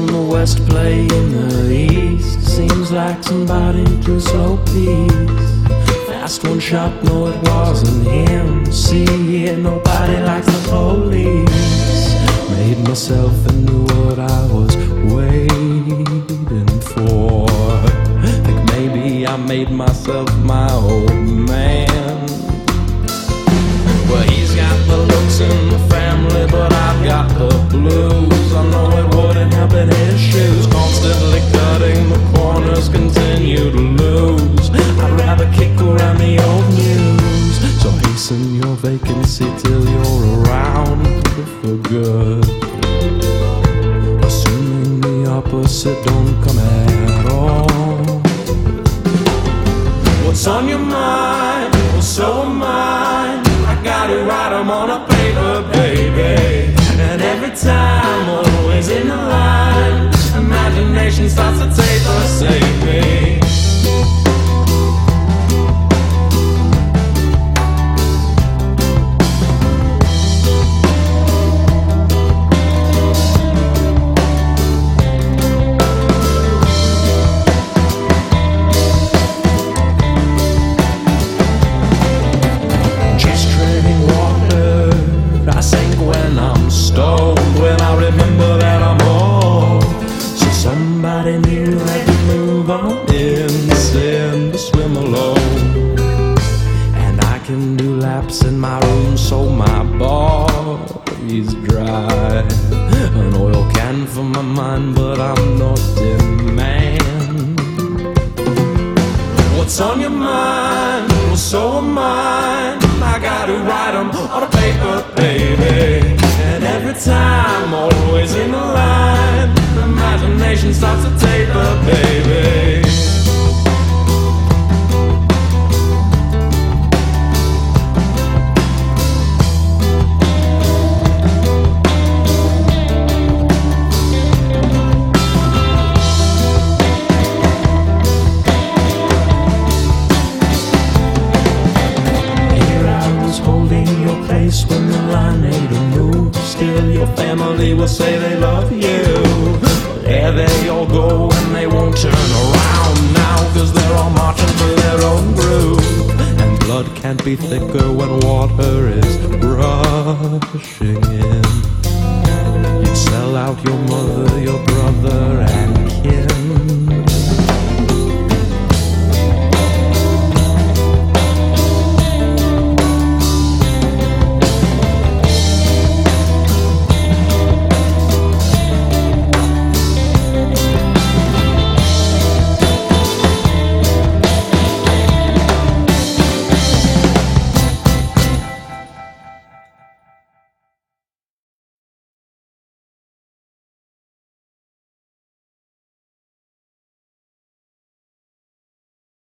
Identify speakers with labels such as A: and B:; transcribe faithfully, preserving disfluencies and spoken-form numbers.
A: the west play in the east. Seems like somebody threw slow peace. Fast one shot, no it wasn't him. See, yeah, nobody likes the police. Made myself into what I was waiting for. Think maybe I made myself my old man. Well, he's got the looks in the family, but I've got the blues. I know it wouldn't help in his shoes. Constantly cutting the corners, continue to lose. I'd rather kick around the old news. So hasten your vacancy till you're around for good. Assuming the opposite don't come at all. What's on your mind? Well, so am I. I gotta write them on a paper, baby. And every time, always in the line, imagination starts to taper, save me. When I remember that I'm old, so somebody new had to move on in sin to swim alone. And I can do laps in my room so my body's dry. An oil can for my mind, but I'm not in man. What's on your mind? Well, so am I. I gotta write them on a paper, baby. And every time, always in a line, imagination starts to taper, baby. When the line ain't a move, still your family will say they love you. There they all go and they won't turn around now, cause they're all marching for their own groove. And blood can't be thicker when water is rushing in. You'd sell out your mother, your brother and kin.